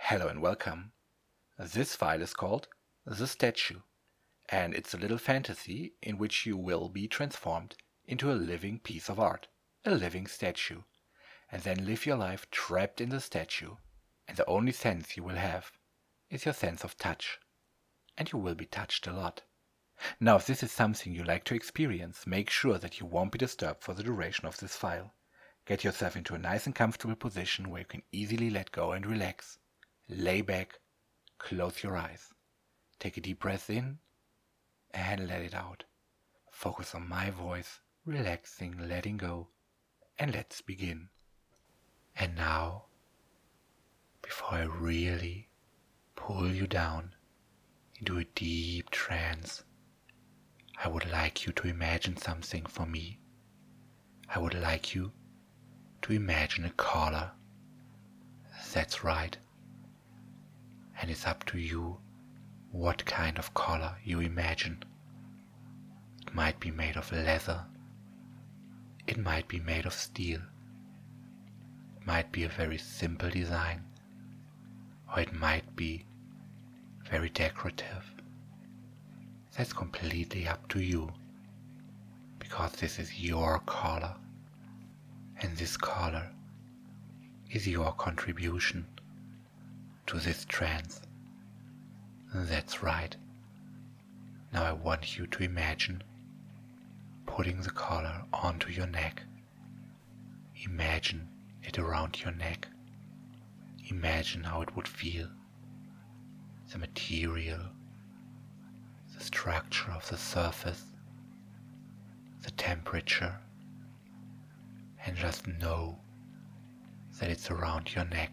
Hello and welcome. This file is called The Statue, and it's a little fantasy in which you will be transformed into a living piece of art, a living statue, and then live your life trapped in the statue, and the only sense you will have is your sense of touch, and you will be touched a lot. Now, if this is something you like to experience, make sure that you won't be disturbed for the duration of this file. Get yourself into a nice and comfortable position where you can easily let go and relax. Lay back, close your eyes, take a deep breath in and let it out. Focus on my voice, relaxing, letting go, and let's begin. And now, before I really pull you down into a deep trance, I would like you to imagine something for me. I would like you to imagine a collar. That's right. And it's up to you what kind of collar you imagine. It might be made of leather. It might be made of steel. It might be a very simple design. Or it might be very decorative. That's completely up to you. Because this is your collar. And this collar is your contribution to this trance. That's right. Now I want you to imagine putting the collar onto your neck. Imagine it around your neck. Imagine how it would feel. The material, the structure of the surface, the temperature, and just know that it's around your neck.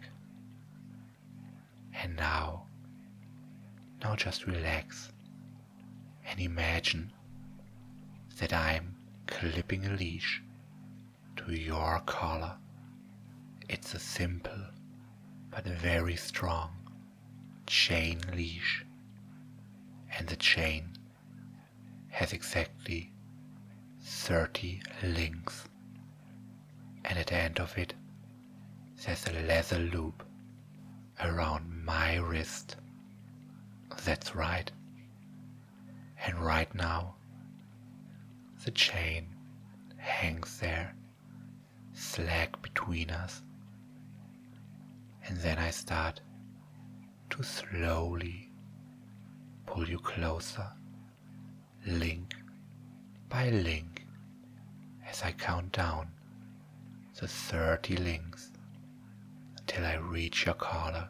And now just relax and imagine that I'm clipping a leash to your collar. It's a simple but very strong chain leash, and the chain has exactly 30 links, and at the end of it there's a leather loop around my wrist. That's right. And right now the chain hangs there, slack between us, and then I start to slowly pull you closer, link by link, as I count down the 30 links until I reach your collar.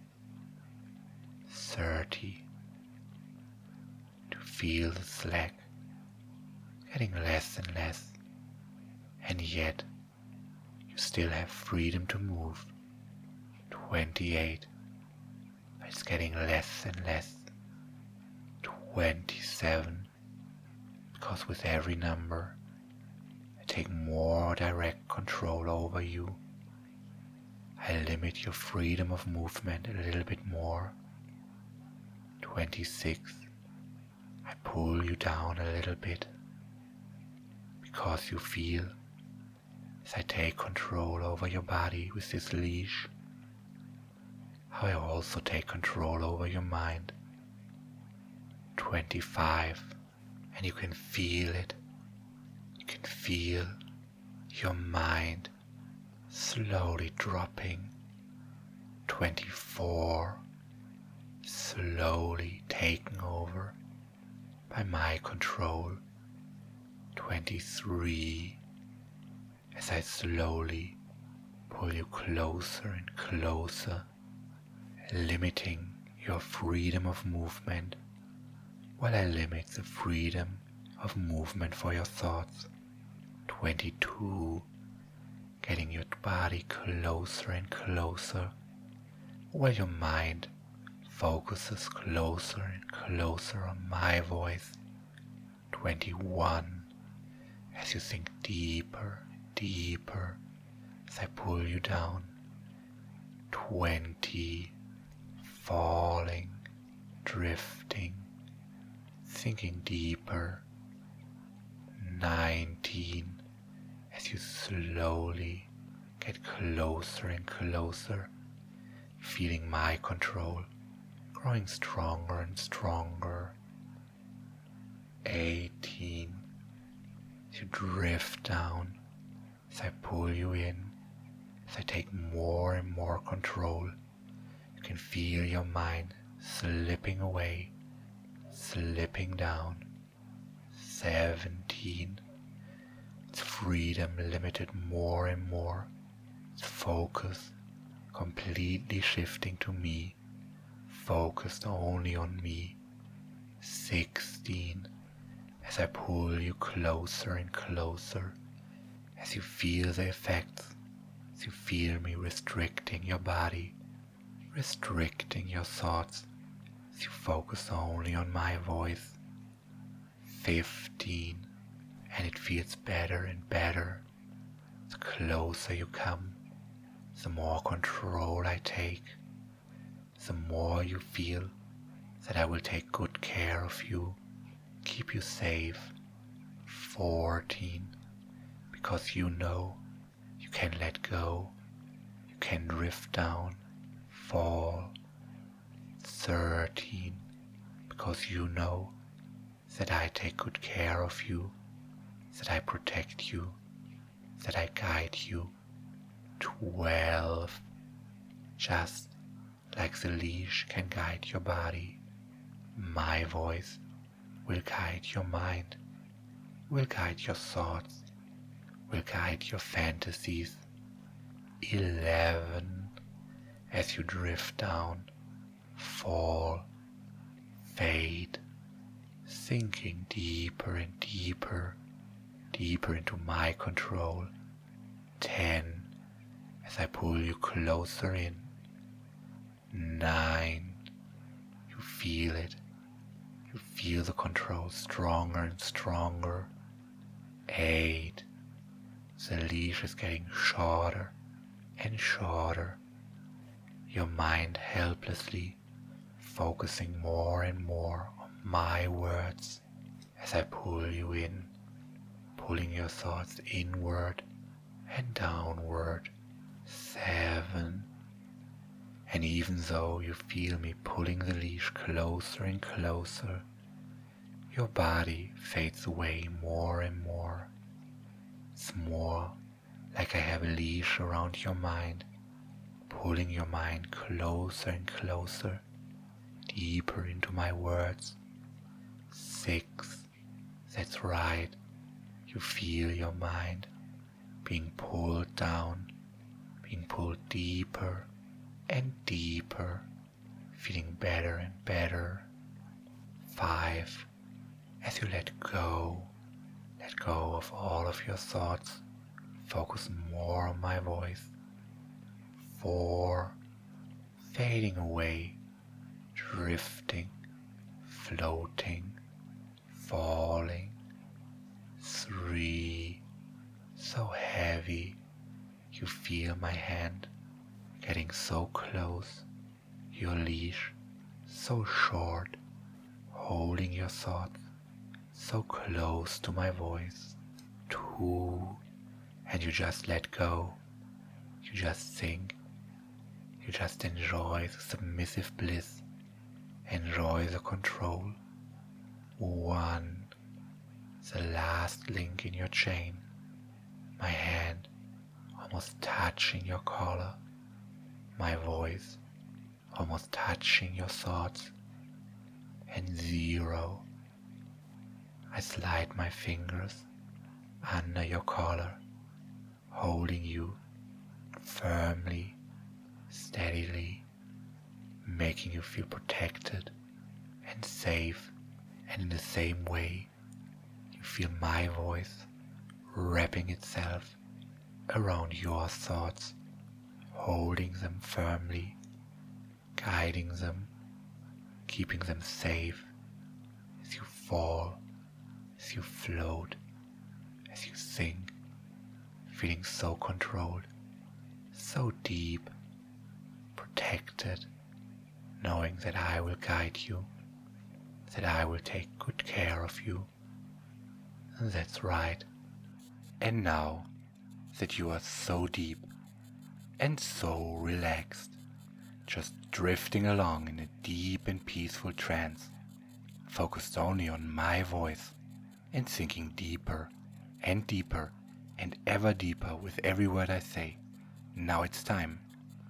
30. To feel the slack getting less and less, and yet you still have freedom to move. 28. But it's getting less and less. 27. Because with every number I take more direct control over you. I limit your freedom of movement a little bit more. 26. I pull you down a little bit because you feel as I take control over your body with this leash, how I also take control over your mind. 25. And you can feel it. You can feel your mind slowly dropping. 24. Slowly taken over by my control. 23. As I slowly pull you closer and closer, limiting your freedom of movement while I limit the freedom of movement for your thoughts. 22. Getting your body closer and closer while your mind focuses closer and closer on my voice. 21. As you sink deeper, deeper, as I pull you down. 20. Falling, drifting, sinking deeper. 19. As you slowly get closer and closer feeling my control growing stronger and stronger. 18. As you drift down, as I pull you in, as I take more and more control, you can feel your mind slipping away, slipping down. 17. Its freedom limited more and more, its focus completely shifting to me, focused only on me. 16. As I pull you closer and closer, as you feel the effects, as you feel me restricting your body, restricting your thoughts, as you focus only on my voice. 15. And it feels better and better. The closer you come, the more control I take, the more you feel that I will take good care of you, keep you safe. 14. Because you know you can let go, you can drift down, fall. 13. Because you know that I take good care of you, that I protect you, that I guide you. 12. Just like the leash can guide your body, my voice will guide your mind, will guide your thoughts, will guide your fantasies. 11. As you drift down, fall, fade, sinking deeper and deeper, deeper into my control. 10. As I pull you closer in. 9. You feel it. You feel the control stronger and stronger. 8. The leash is getting shorter and shorter. Your mind helplessly focusing more and more on my words as I pull you in, pulling your thoughts inward and downward. 7. And even though you feel me pulling the leash closer and closer, your body fades away more and more. It's more like I have a leash around your mind, pulling your mind closer and closer, deeper into my words. 6. That's right. You feel your mind being pulled down, being pulled deeper and deeper, feeling better and better. 5. As you let go of all of your thoughts, focus more on my voice. 4. Fading away, drifting, floating, falling. 3. So heavy, you feel my hand getting so close, your leash so short, holding your thoughts so close to my voice. 2. And you just let go, you just sink, you just enjoy the submissive bliss, enjoy the control. 1. The last link in your chain, my hand almost touching your collar, my voice almost touching your thoughts. And 0. I slide my fingers under your collar, holding you firmly, steadily, making you feel protected and safe. And in the same way, you feel my voice wrapping itself around your thoughts, holding them firmly, guiding them, keeping them safe as you fall, as you float, as you sink, feeling so controlled, so deep, protected, knowing that I will guide you, that I will take good care of you. That's right. And now that you are so deep and so relaxed, just drifting along in a deep and peaceful trance, focused only on my voice and sinking deeper and deeper and ever deeper with every word I say. Now it's time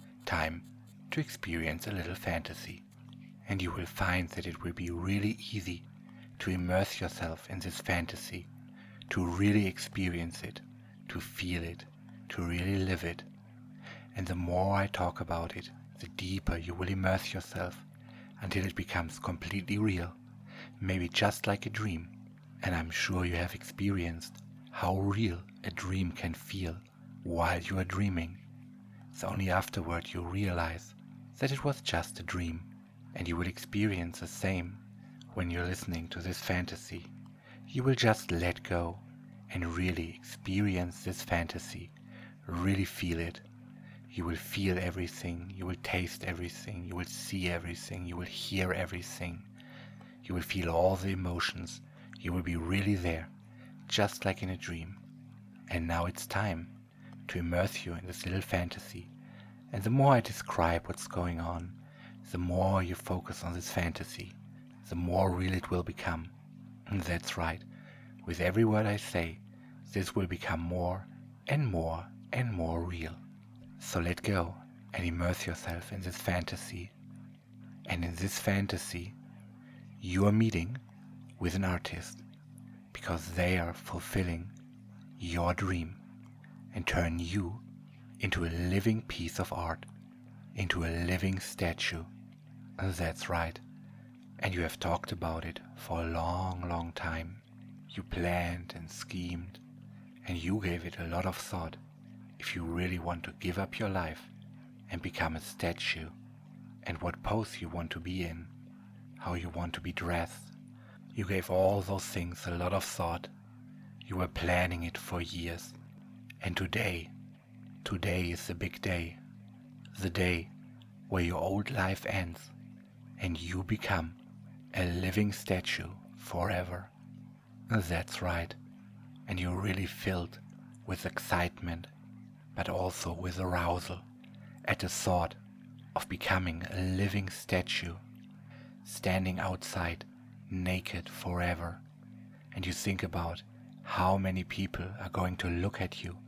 to experience a little fantasy, and you will find that it will be really easy to immerse yourself in this fantasy, to really experience it, to feel it, to really live it. And the more I talk about it, the deeper you will immerse yourself until it becomes completely real, maybe just like a dream. And I'm sure you have experienced how real a dream can feel while you are dreaming. It's only afterward you realize that it was just a dream, and you will experience the same when you're listening to this fantasy. You will just let go and really experience this fantasy, really feel it. You will feel everything, you will taste everything, you will see everything, you will hear everything. You will feel all the emotions, you will be really there, just like in a dream. And now it's time to immerse you in this little fantasy. And the more I describe what's going on, the more you focus on this fantasy, the more real it will become. And that's right, with every word I say, this will become more and more and more real. So let go and immerse yourself in this fantasy. And in this fantasy, you are meeting with an artist because they are fulfilling your dream and turn you into a living piece of art, into a living statue. That's right. And you have talked about it for a long, long time. You planned and schemed, and you gave it a lot of thought. If you really want to give up your life and become a statue, and what pose you want to be in, how you want to be dressed, you gave all those things a lot of thought. You were planning it for years. And today is the big day. The day where your old life ends and you become a living statue forever. That's right. And you're really filled with excitement, but also with arousal at the thought of becoming a living statue, standing outside naked forever. And you think about how many people are going to look at you,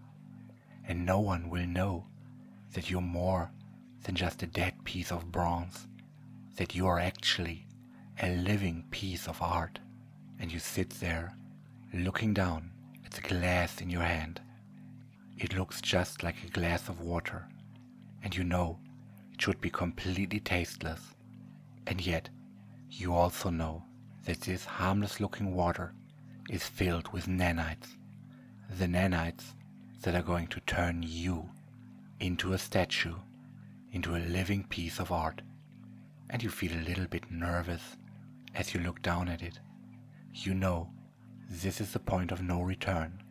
and no one will know that you're more than just a dead piece of bronze, that you are actually a living piece of art. And you sit there looking down at the glass in your hand. It looks just like a glass of water, and you know it should be completely tasteless. And yet you also know that this harmless looking water is filled with nanites, the nanites that are going to turn you into a statue, into a living piece of art. And you feel a little bit nervous as you look down at it. You know this is the point of no return.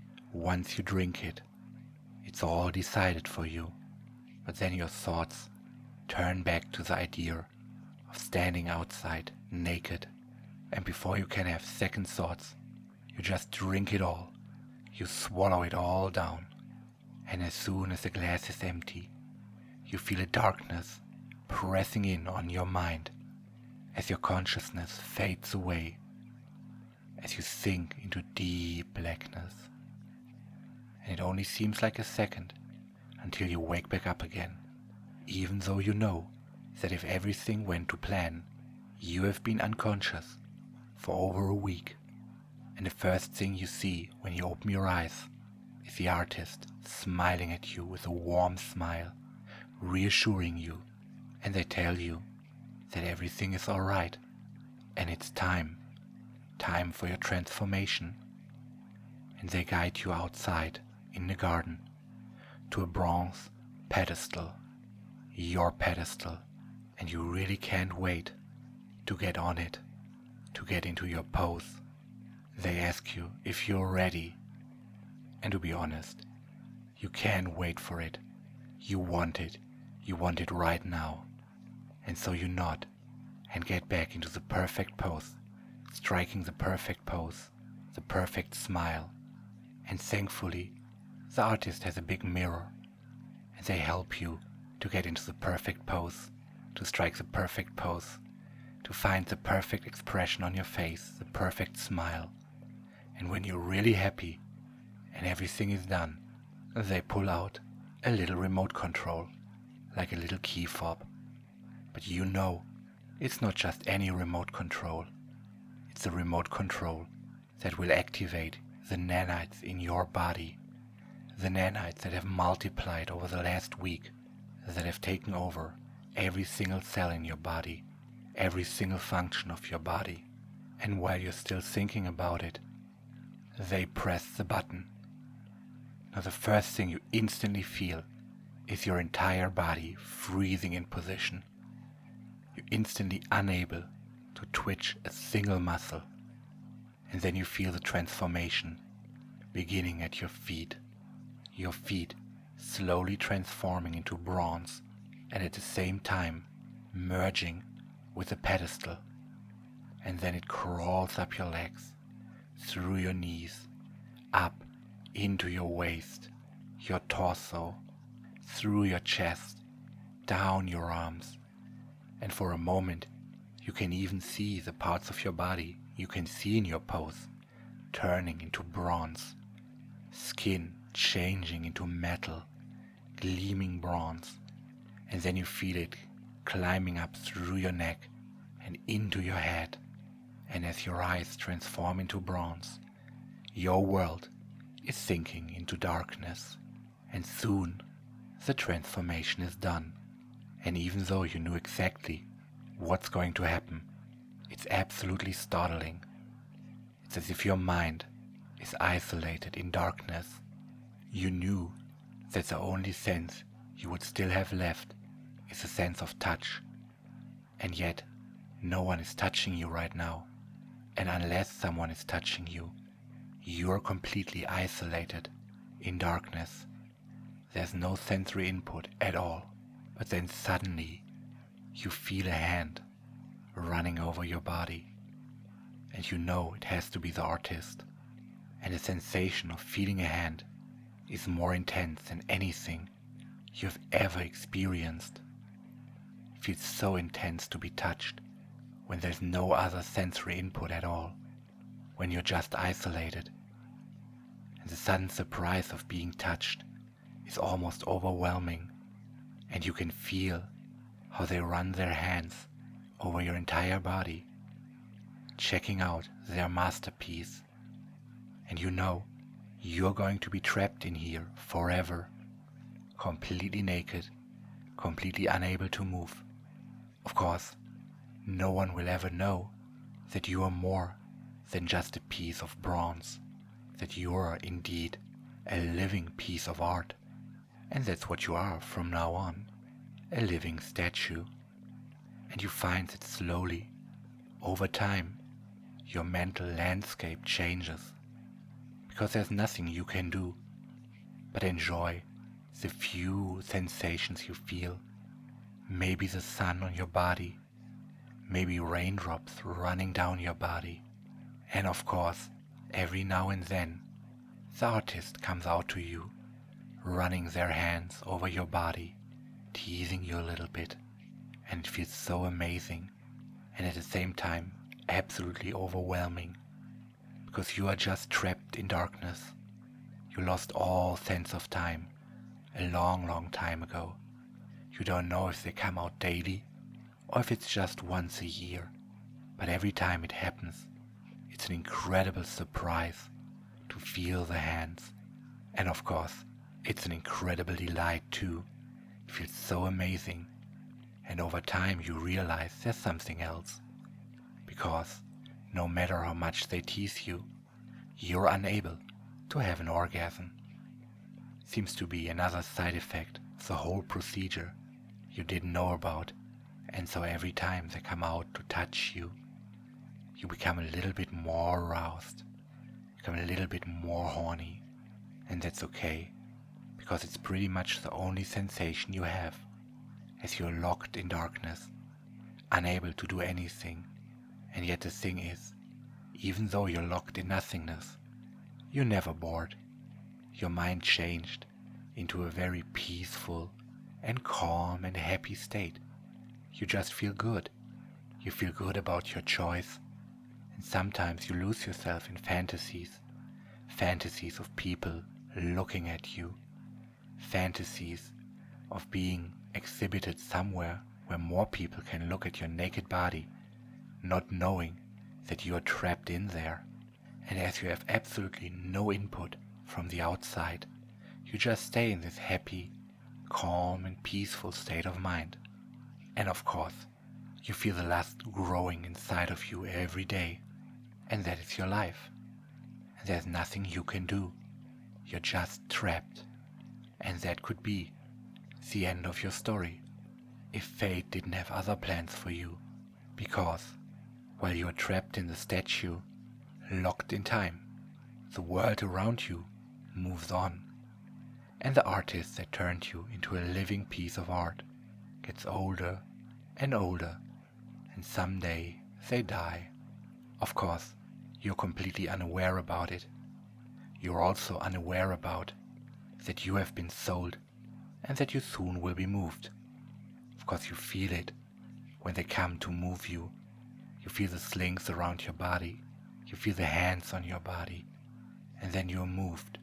Once you drink it, it's all decided for you. But then your thoughts turn back to the idea of standing outside naked. And before you can have second thoughts, you just drink it all. You swallow it all down. And as soon as the glass is empty, you feel a darkness pressing in on your mind as your consciousness fades away, as you sink into deep blackness. And it only seems like a second until you wake back up again, even though you know that if everything went to plan, you have been unconscious for over a week. And the first thing you see when you open your eyes is the artist smiling at you with a warm smile, reassuring you, and they tell you that everything is alright and it's time for your transformation. And they guide you outside in the garden to a bronze pedestal, your pedestal, and you really can't wait to get on it, to get into your pose. They ask you if you're ready, and to be honest, you can't wait for it. You want it right now. And so you nod and get back into the perfect pose, striking the perfect pose, the perfect smile. And thankfully, the artist has a big mirror, and they help you to get into the perfect pose. to strike the perfect pose, to find the perfect expression on your face, the perfect smile. And when you're really happy and everything is done, they pull out a little remote control, like a little key fob. But you know, it's not just any remote control. It's a remote control that will activate the nanites in your body, the nanites that have multiplied over the last week, that have taken over every single cell in your body, every single function of your body. And while you're still thinking about it, they press the button. Now the first thing you instantly feel is your entire body freezing in position. You're instantly unable to twitch a single muscle. And then you feel the transformation beginning at your feet slowly transforming into bronze, and at the same time merging with the pedestal. And then it crawls up your legs, through your knees, up into your waist, your torso, through your chest, down your arms. And for a moment you can even see the parts of your body you can see in your pose turning into bronze, skin changing into metal, gleaming bronze. And then you feel it climbing up through your neck and into your head. And as your eyes transform into bronze, your world is sinking into darkness. And soon the transformation is done. And even though you knew exactly what's going to happen, it's absolutely startling. It's as if your mind is isolated in darkness. You knew that the only sense you would still have left is a sense of touch. And yet, no one is touching you right now. And unless someone is touching you, you're completely isolated in darkness. There's no sensory input at all. But then suddenly, you feel a hand running over your body. And you know it has to be the artist. And the sensation of feeling a hand is more intense than anything you've ever experienced. It feels so intense to be touched when there's no other sensory input at all, when you're just isolated. And the sudden surprise of being touched is almost overwhelming, and you can feel how they run their hands over your entire body, checking out their masterpiece. And you know you're going to be trapped in here forever, completely naked, completely unable to move. Of course, no one will ever know that you are more than just a piece of bronze, that you are indeed a living piece of art. And that's what you are from now on, a living statue. And you find that slowly, over time, your mental landscape changes, because there's nothing you can do but enjoy the few sensations you feel. Maybe the sun on your body, maybe raindrops running down your body, and of course, every now and then, the artist comes out to you, running their hands over your body, teasing you a little bit, and it feels so amazing, and at the same time, absolutely overwhelming, because you are just trapped in darkness. You lost all sense of time a long, long time ago. You don't know if they come out daily or if it's just once a year, but every time it happens, it's an incredible surprise to feel the hands. And of course, it's an incredible delight too. It feels so amazing. And over time you realize there's something else. Because no matter how much they tease you, you're unable to have an orgasm. Seems to be another side effect of the whole procedure you didn't know about, and so every time they come out to touch you, you become a little bit more aroused, become a little bit more horny, and that's okay, because it's pretty much the only sensation you have, as you're locked in darkness, unable to do anything. And yet the thing is, even though you're locked in nothingness, you're never bored. Your mind changed into a very peaceful and calm and happy state. you just feel good. You feel good about your choice. And sometimes you lose yourself in fantasies. Fantasies of people looking at you. Fantasies of being exhibited somewhere where more people can look at your naked body, not knowing that you are trapped in there. And as you have absolutely no input from the outside, you just stay in this happy, calm and peaceful state of mind. And of course, you feel the lust growing inside of you every day. And that is your life. And there's nothing you can do. You're just trapped. And that could be the end of your story if fate didn't have other plans for you. Because while you are trapped in the statue, locked in time, the world around you moves on. And the artist that turned you into a living piece of art gets older and older, and someday they die. Of course, you're completely unaware about it. You're also unaware about that you have been sold and that you soon will be moved. Of course, you feel it when they come to move you. You feel the slings around your body. You feel the hands on your body. And then you're moved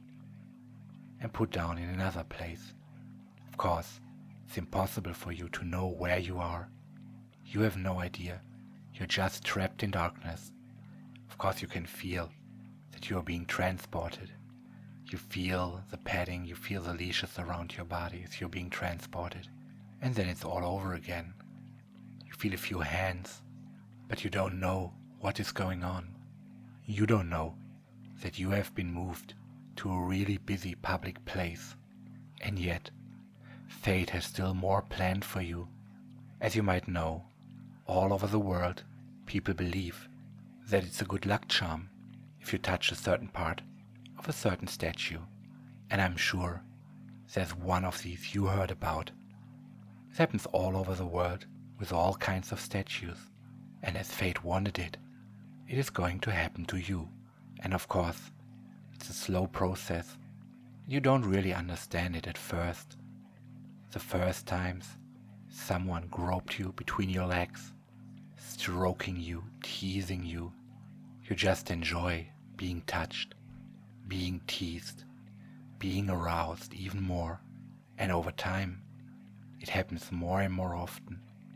and put down in another place. Of course, it's impossible for you to know where you are. You have no idea. You're just trapped in darkness. Of course, you can feel that you are being transported. You feel the padding, you feel the leashes around your body as you're being transported. And then it's all over again. You feel a few hands, but you don't know what is going on. You don't know that you have been moved to a really busy public place. And yet, fate has still more planned for you. As you might know, all over the world, people believe that it's a good luck charm if you touch a certain part of a certain statue. And I'm sure there's one of these you heard about. It happens all over the world with all kinds of statues. And as fate wanted it, it is going to happen to you. And of course, it's a slow process. You don't really understand it at first. The first times someone groped you between your legs, stroking you, teasing you, you just enjoy being touched, being teased, being aroused even more. And over time, it happens more and more often,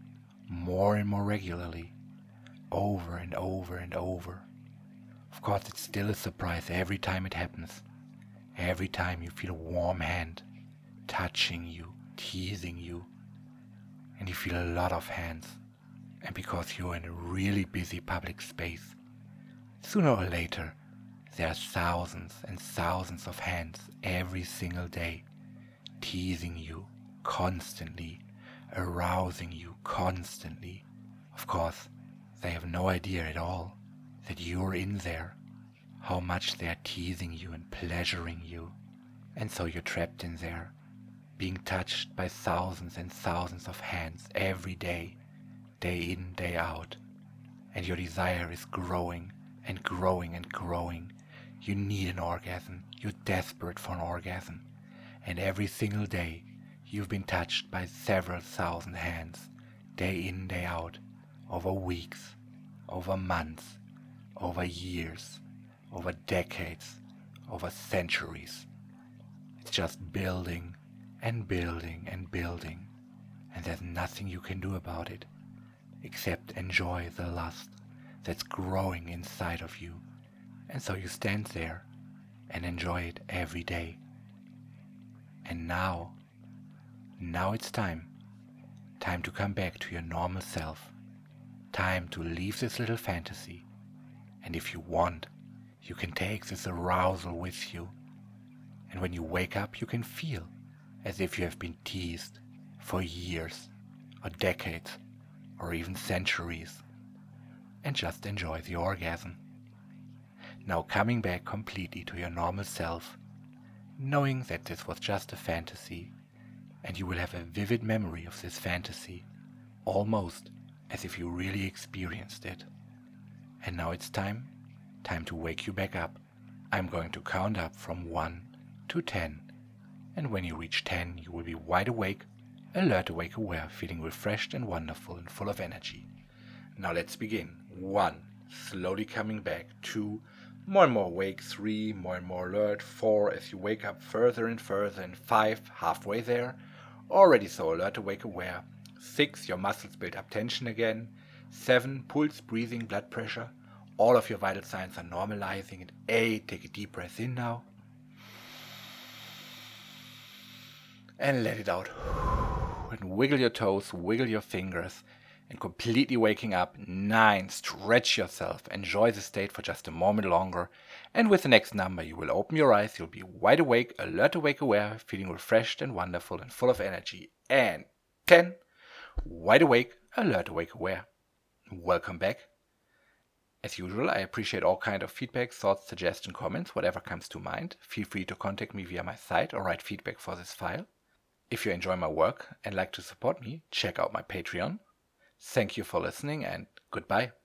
more and more regularly, over and over and over. Of course, it's still a surprise every time it happens. Every time you feel a warm hand touching you, teasing you, and you feel a lot of hands. And because you're in a really busy public space, sooner or later, there are thousands and thousands of hands every single day, teasing you constantly, arousing you constantly. Of course, they have no idea at all that you're in there, how much they're teasing you and pleasuring you. And so you're trapped in there, being touched by thousands and thousands of hands every day, day in, day out. And your desire is growing and growing and growing. You need an orgasm. You're desperate for an orgasm. And every single day, you've been touched by several thousand hands, day in, day out, over weeks, over months, over years, over decades, over centuries. It's just building and building and building, and there's nothing you can do about it except enjoy the lust that's growing inside of you. And so you stand there and enjoy it every day. And now it's time to come back to your normal self, time to leave this little fantasy. And if you want, you can take this arousal with you. And when you wake up, you can feel as if you have been teased for years or decades or even centuries, and just enjoy the orgasm. Now coming back completely to your normal self, knowing that this was just a fantasy, and you will have a vivid memory of this fantasy, almost as if you really experienced it. And now it's time to wake you back up. I'm going to count up from 1 to 10, and when you reach 10, you will be wide awake alert, awake, aware, feeling refreshed and wonderful and full of energy. Now let's begin. 1, slowly coming back. 2, more and more awake. 3, more and more alert. 4, as you wake up further and further. And 5, halfway there. Already so alert, awake, aware. 6, your muscles build up tension again. 7, pulse, breathing, blood pressure. All of your vital signs are normalizing. And 8, take a deep breath in now. And let it out. And wiggle your toes, wiggle your fingers. And completely waking up. 9, stretch yourself. Enjoy the state for just a moment longer. And with the next number, you will open your eyes. You'll be wide awake, alert, awake, aware, feeling refreshed and wonderful and full of energy. And 10, wide awake, alert, awake, aware. Welcome back. As usual, I appreciate all kind of feedback, thoughts, suggestions, comments, whatever comes to mind. Feel free to contact me via my site or write feedback for this file. If you enjoy my work and like to support me, check out my Patreon. Thank you for listening and goodbye.